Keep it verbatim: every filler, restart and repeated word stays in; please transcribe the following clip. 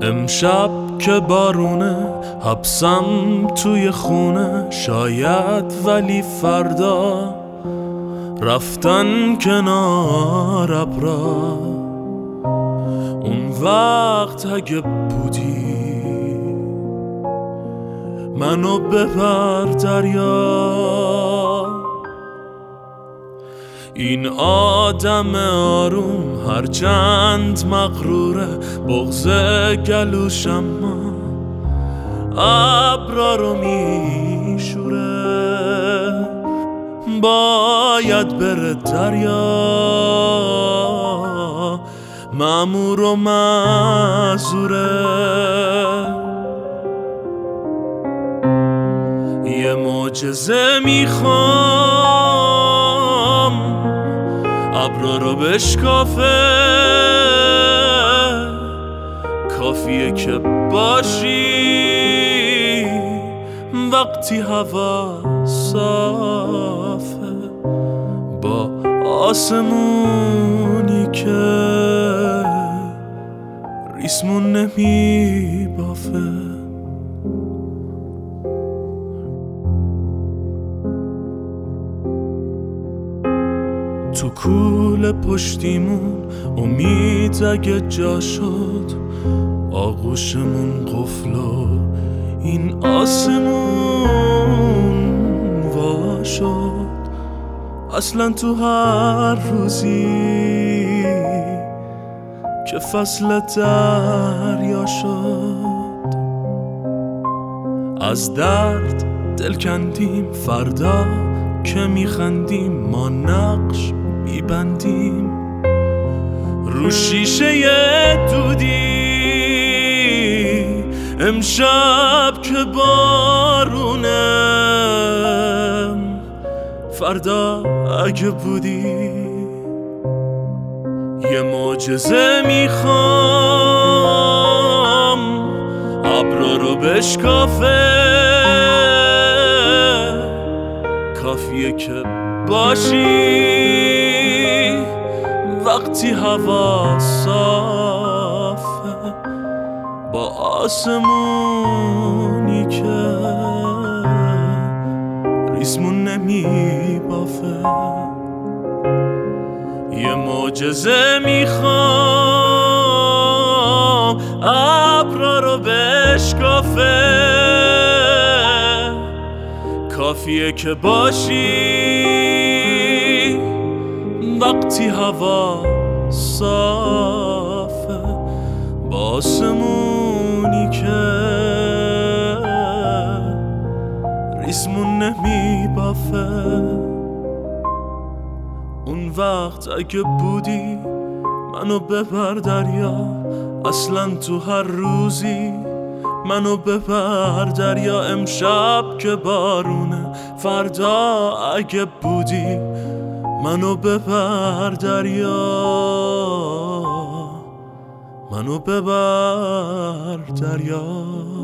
امشب که بارونه حبسم توی خونه، شاید ولی فردا رفتن کنار ابرا. اون وقت اگه بودی منو ببر دریا. این آدم آروم هرچند مغروره، بغض گلوش اما ابرا رو میشوره. باید بره دریا، مأمور و معذوره. یه معجزه میخوام ابرا رو بشکافه، کافیه که باشی وقتی هوا صافه، با آسمونی که ریسمون نمی بافه. تو کوله پشتیمون امید اگه جا شد، آغوشمون قفل و این آسمون وا شد. اصلا تو هر روزی که فصل دریا شد، از درد دل کندیم، فردا که میخندیم ما نقش میبندیم رو شیشه دودی. امشب که بارونه فردا اگه بودی. یه معجزه میخوام ابرا رو بشکافه، کافیه که باشی وقتی هوا صافه، با آسمونی که ریسمون نمی بافه. یه معجزه میخوام ابرا رو بشکافه، کافیه که باشی وقتی هوا صافه، با آسمونی که ریسمون نمی بافه. اون وقت اگه بودی منو ببر دریا، اصلا تو هر روزی منو ببر دریا. امشب که بارونه فردا اگه بودی منو ببر دریا، منو ببر دریا.